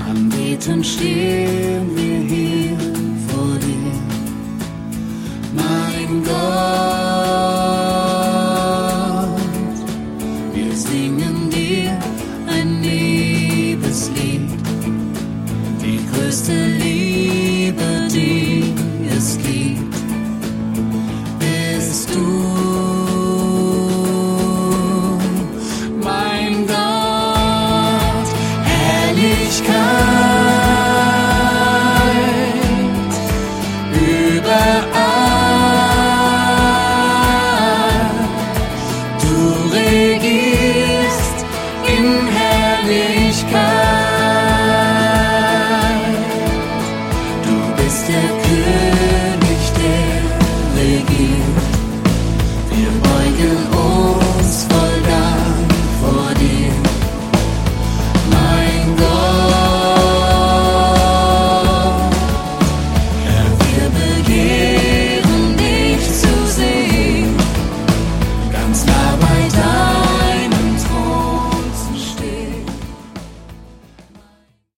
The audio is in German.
Anbetend stehen wir hier vor dir, mein Gott. Wir singen dir ein Liebeslied, die größte Liebe, die es gibt, bist du, mein Gott. Herrlichkeit überall, du regierst in Herrlichkeit. Du bist der König, der regiert. Wir beugen uns